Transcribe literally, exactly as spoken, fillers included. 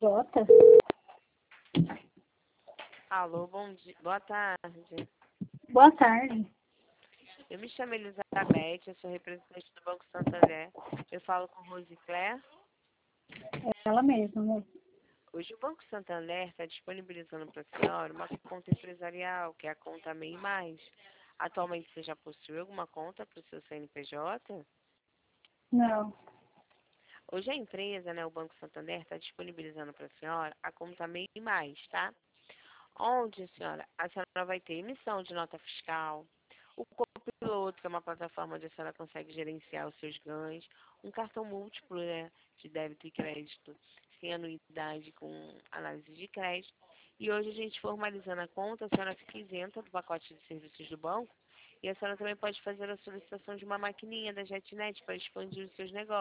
Jota? Alô, bom dia. Boa tarde. Boa tarde. Eu me chamo Elizabeth, eu sou representante do Banco Santander. Eu falo com Rose Claire. É ela mesma, né? Hoje o Banco Santander está disponibilizando para a senhora uma conta empresarial, que é a conta MEI Mais. Atualmente você já possui alguma conta para o seu C N P J? Não. Hoje a empresa, né, o Banco Santander, está disponibilizando para a senhora a conta MEI Mais, tá? Onde, senhora, a senhora vai ter emissão de nota fiscal, o Copiloto, que é uma plataforma onde a senhora consegue gerenciar os seus ganhos, um cartão múltiplo, né, de débito e crédito, sem anuidade com análise de crédito. E hoje a gente formalizando a conta, a senhora fica isenta do pacote de serviços do banco e a senhora também pode fazer a solicitação de uma maquininha da JetNet para expandir os seus negócios.